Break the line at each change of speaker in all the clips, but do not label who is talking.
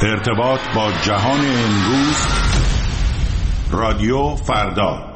ارتباط با جهان امروز. رادیو فردا.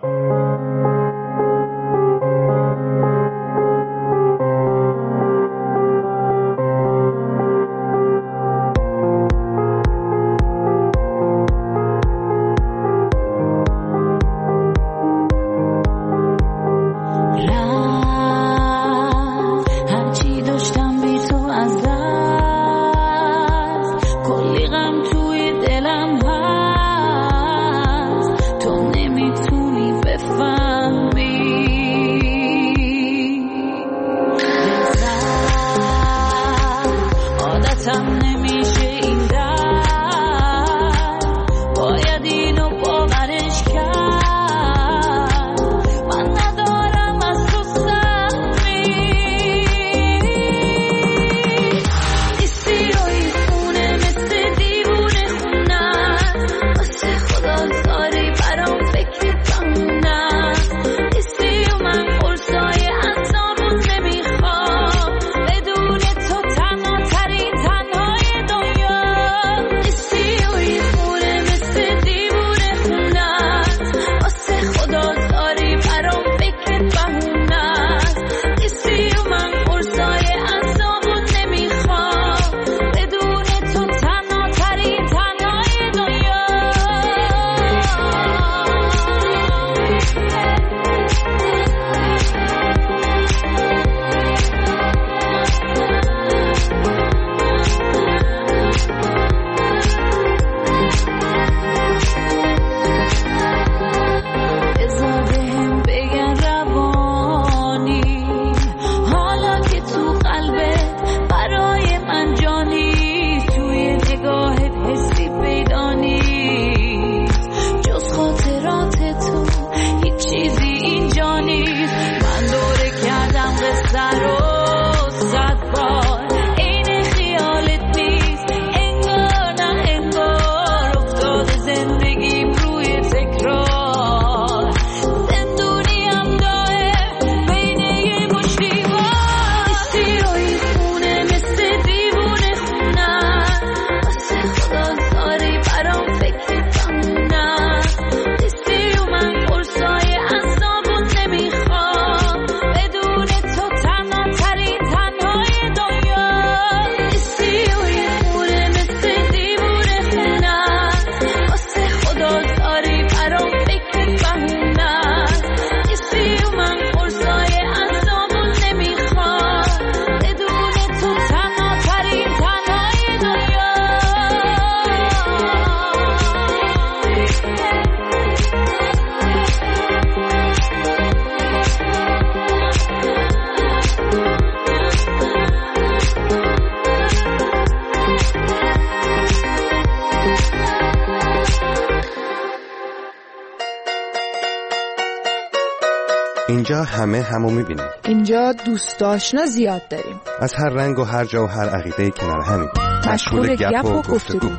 اینجا همه همو میبینیم.
اینجا دوست آشنا زیاد داریم.
از هر رنگ و هر جا و هر عقیده‌ای کنار همیم.
مشغول گپ و گفتگو.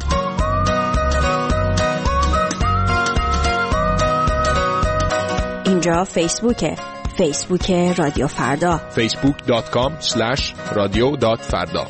اینجا فیسبوک رادیو فردا.
facebook.com/radio.farda.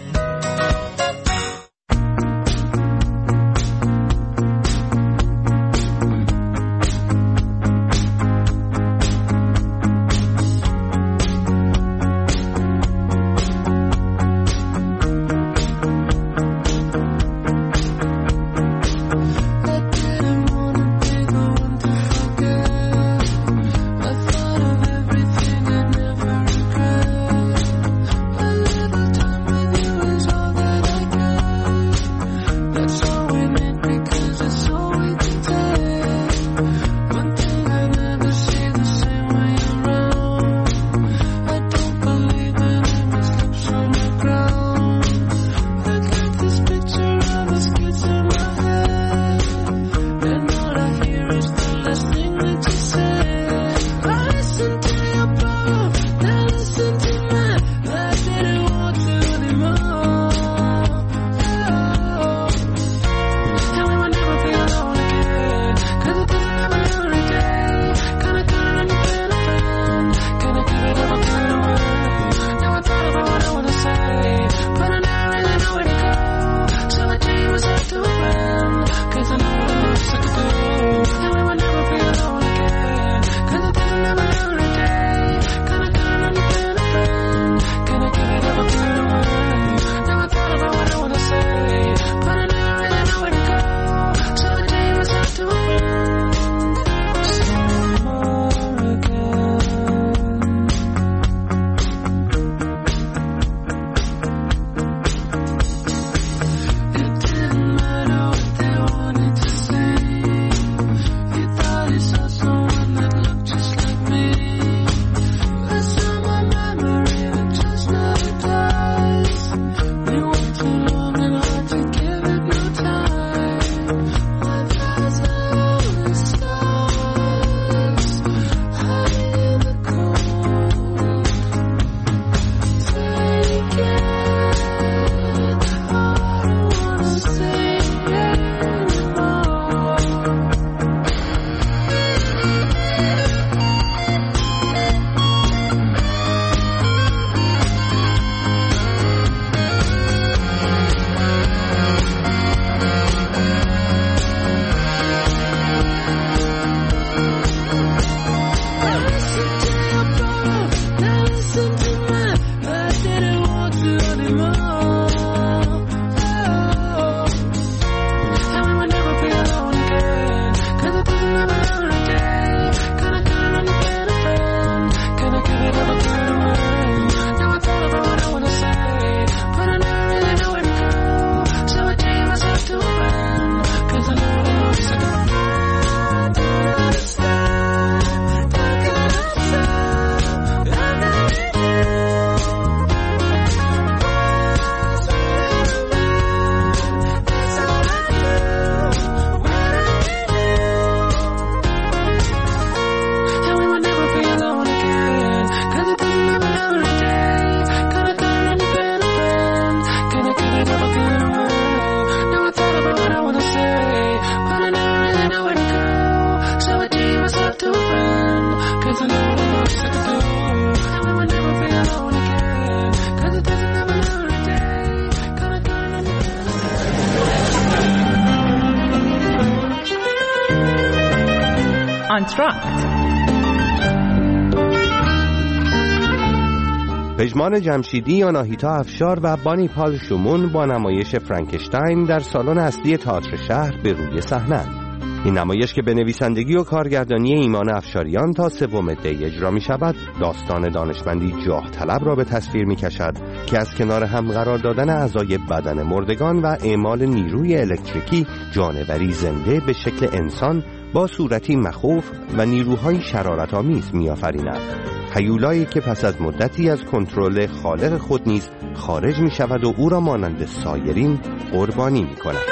آنتراکت.
پژمان جمشیدی، آناهیتا افشار و بانی پال شومون با نمایش فرانکشتاین در سالن اصلی تئاتر شهر به روی صحنه. این نمایش که به نویسندگی و کارگردانی ایمان افشاریان تا 3 دی اجرا می شود، داستان دانشمندی جاه طلب را به تصویر می کشد که از کنار هم قرار دادن اعضای بدن مردگان و اعمال نیروی الکتریکی جانوری زنده به شکل انسان با صورتی مخوف و نیروهای شرارت‌آمیز می‌آفریند. هیولایی که پس از مدتی از کنترل خالق خود نیز خارج می‌شود و او را مانند سایرین قربانی می‌کند.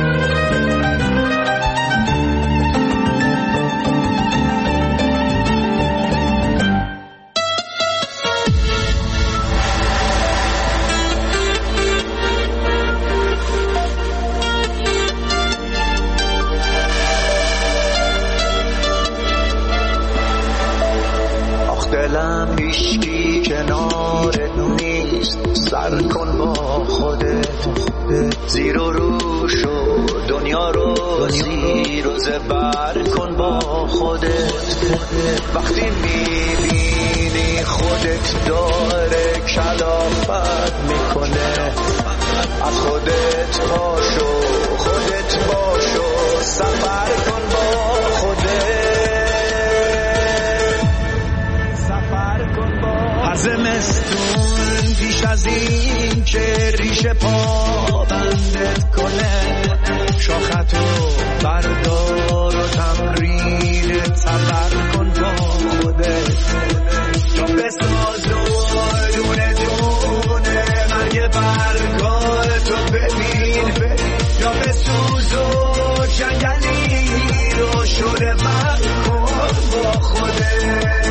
دلم هیچکی کنارت نیست، سر کن با خودت، زیر و رو شو دنیا رو زیر و زبر کن با خودت. وقتی میبینی خودت داره کلافت میکنه، از خودت پاشو، خودت باشو، سفر کن با خودت. هر زمستون پیش از این که ریشه پا بندت کنه، شاختو بردار و تمرین صبر کن با خودت. یا بساز و دونه دونه مرگ برگاتو ببین، یا بسوز و جنگلی رو شده من کن با خودت.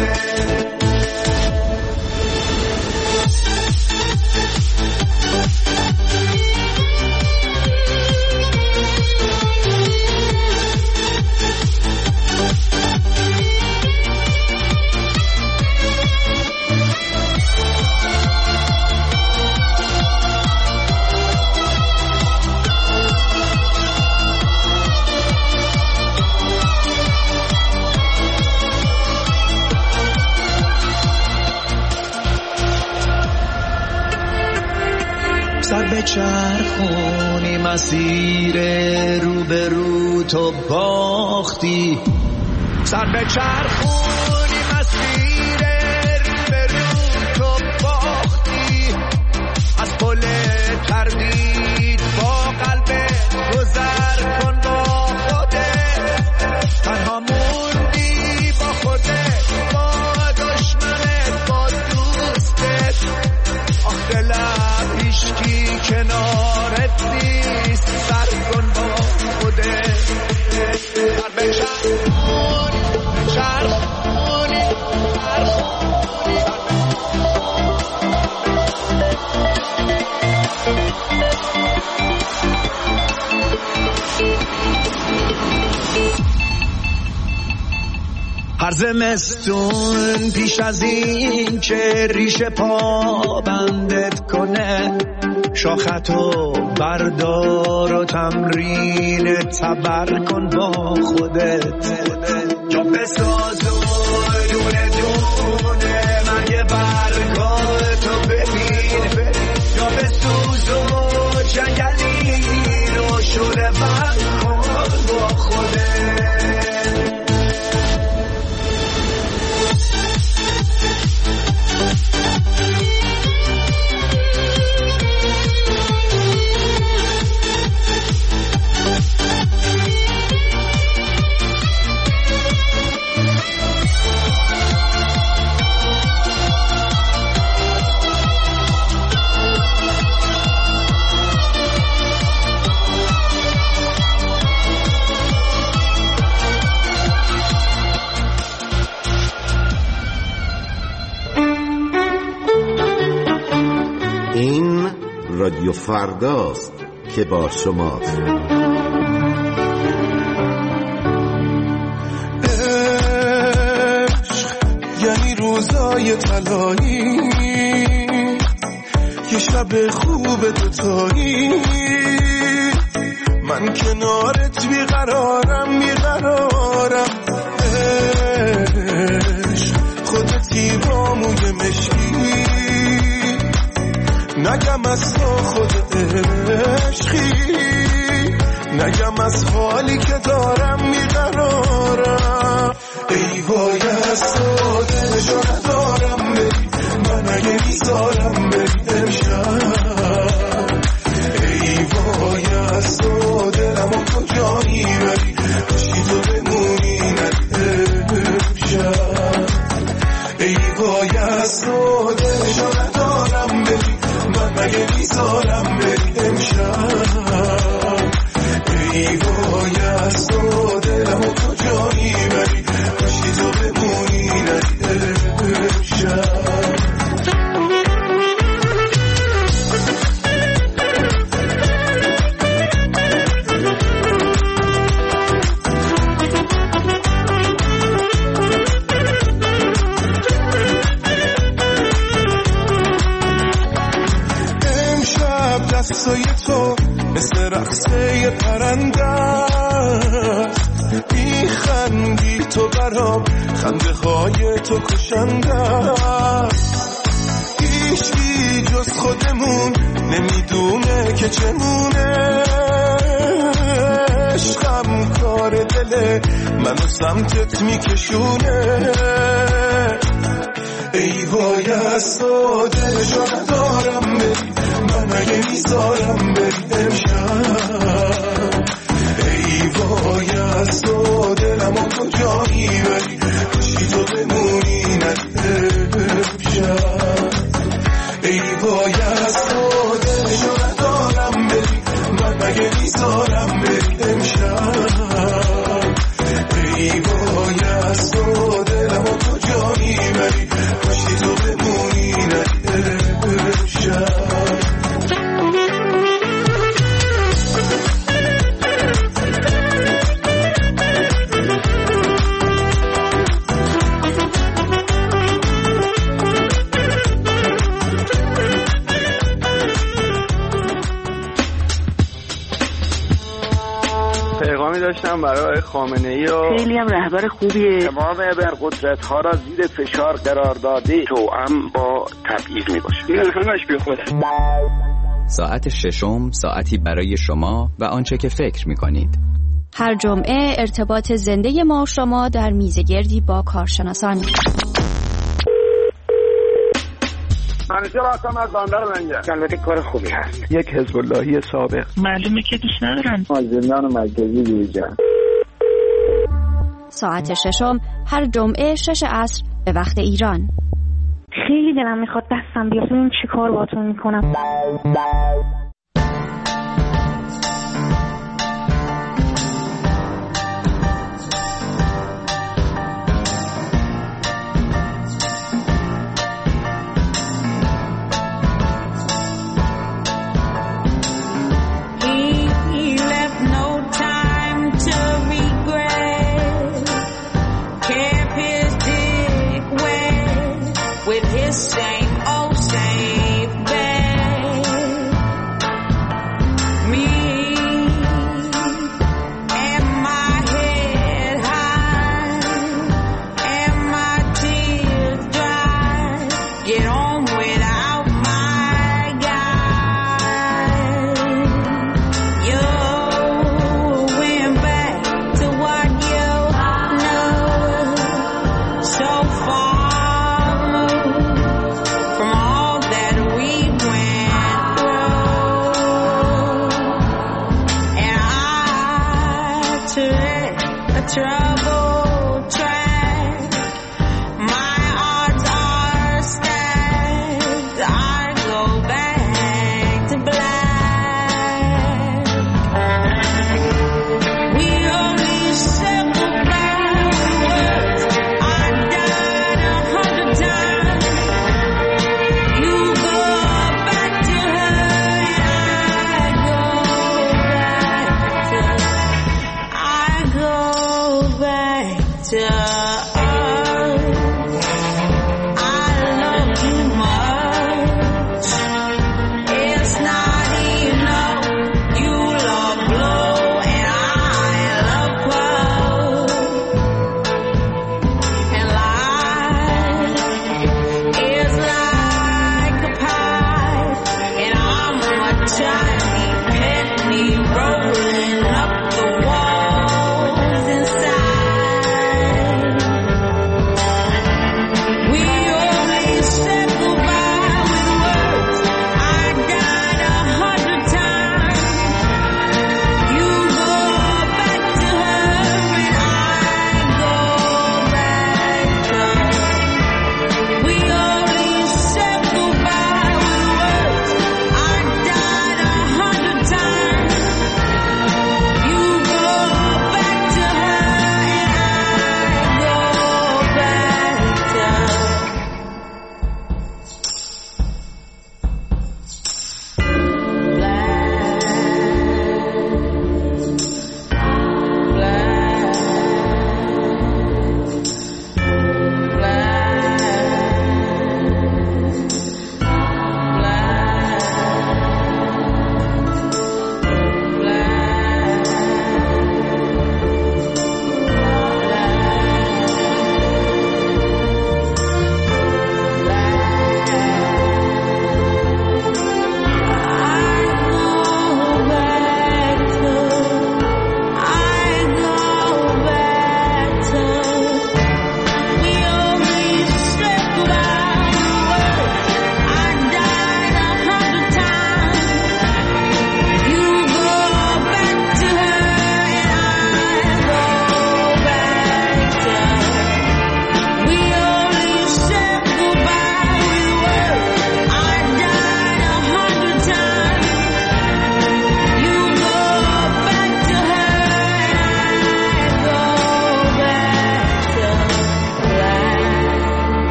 سر به چرخونی مسیر رو به رو تو باختی، سر به چرخونی مسیر رو به رو تو باختی. از پل تردید با قلب گذر کن با خودت. تنها موندی با خودت، با دشمنت، با دوستت. آخ دلم هیچکی کنارت نیست، سر کن با خودت. سر به چرخونی چرخونی هر زمستون پیش از این که ریشه پا بندت کنه، شاختو بردار و تمرین صبر کن با خودت. یا بساز و دونه دونه مرگ برگاتو ببین، یا بسوز و جنگلی رو شده من کن با خودت.
این رادیو فرداست که با شماست.
یعنی روزای طلایی، یه شب خوب دوتایی، من کنارت بیقرارم بیقرارم. نگم از تو خود عشقی، نگم از حالی که دارم میقرارم. ای وای از تو دلشو ندارم بری، من اگه میذارم بری امشب. ای وای از تو دلمو کجا میبری، کاشکی تو بمونی ندی امشب. ای وای از تو دلشو ندارم بری، من اگه میذارم بری امشب. ای وای از تو دلمو کجا میبری، کاشکی تو بمونی ندی امشب. دستای تو مثل رقصه پرنده است، میخندی تو برام، خنده های تو کشنده است. هیچی جز خودمون نمیدونه که چمونه، عشقم کار دله منو سمتت میکشونه. ای وای از تو دلشو ندارم بری، من اگه میذارم بری امشب. ای وای از تو دلمو کجا میبری، کاشکی تو بمونی ندی امشب. ای وای از تو دلشو ندارم بری، من اگه میذارم بری امشب. ای وای از تو دلمو کجا میبری، کاشکی تو بمونی ندی امشب.
داشتم برای خامنه‌ای و
خیلی هم رهبر خوبیه.
تمام ابرقدرت‌ها را زیر فشار قرار داده، توأم با تبعیض میباشه. این همش بی خود.
ساعت ششم، ساعتی برای شما و آنچه که فکر میکنید.
هر جمعه ارتباط زنده ما و شما در میزگردی با کارشناسان.
همیشه راستم از بندر منگه. البته کار خوبی هست.
یک حزب اللهی سابق.
معلومه که دوست ندارن.
زندان مرکزی دیجا.
ساعت ششم هر جمعه 6 عصر به وقت ایران.
خیلی دلم میخواد دستم بیاد ببینم چی کار باهاتون میکنم.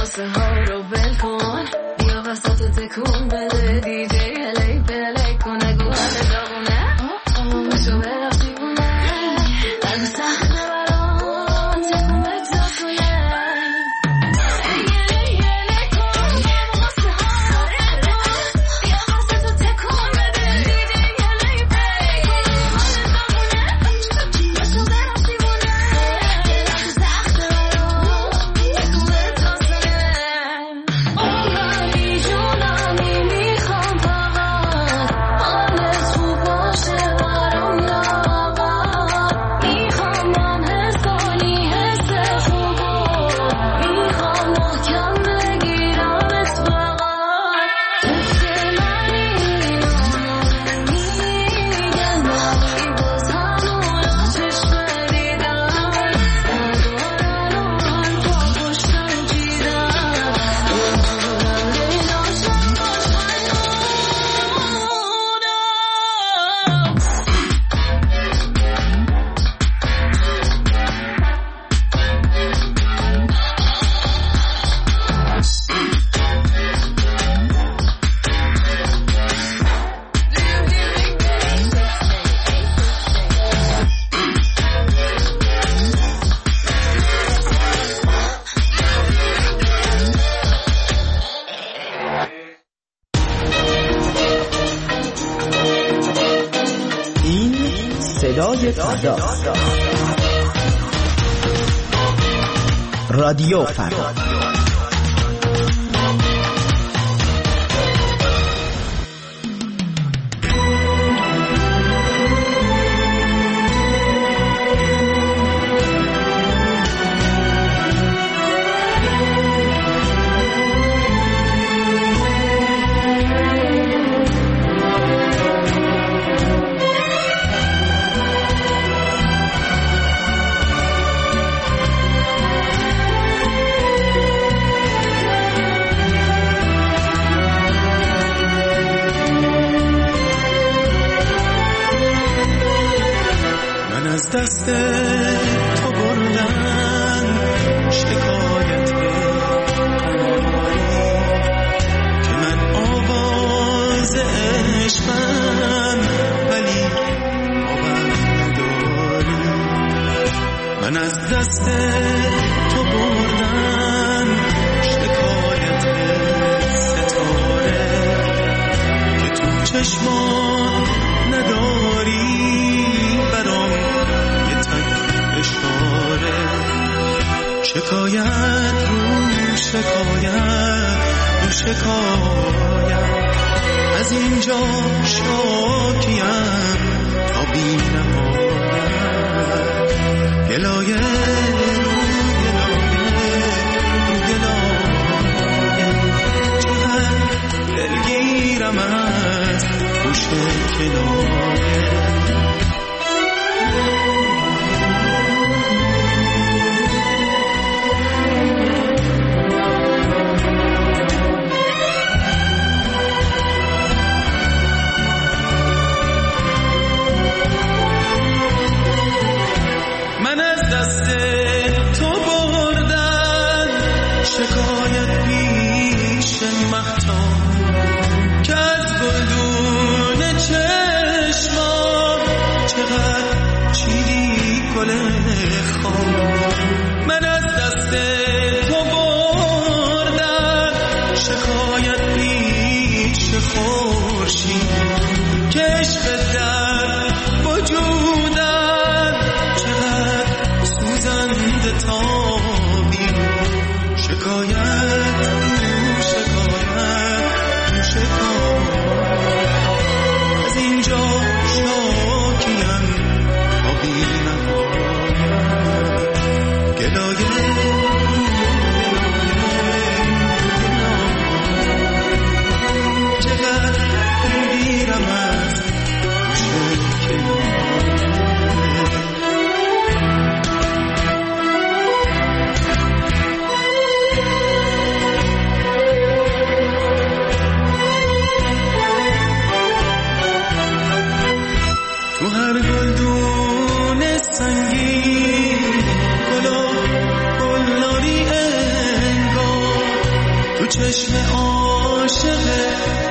واسه ها رو بل کن بیا وسط تکون بده دیجی هلی بلی کنه گو همه داغونه بشو برا دیوونه نگو سخته برام تکون بتا کنه یلی کن واسه ها رو بل کن بیا وسط تکون بده دیجی هلی بلی کنه داغونه بشو برا دیوونه نگو سخته برام تکون بتا کنه اومدی جونمی میخوام فقط حالت خوب باشه برام لاغر میخوام من حسانی حس خوبو میخوام محکم بگیرمت فقط مثل منی میگن ولی باز همون چشم دیدن ندارن و حرفا پشتم چیدن بمونم لیلاشم باش
این صدای فرداست. رادیو فردا.
از دست تو بردن شکایت نداری که من آواز عشقم ولی باور نداری. من از دست تو بردن شکایت ستاره که تو چشمان نداری برام یه تک اشاره. شکایت رو شکایت رو شکایت از اینجا شاکیم تا بی نهایت. گلایه رو گلایه رو گلایه چقدر دلگیرم از خوش کنایه. من از دست چشم عاشق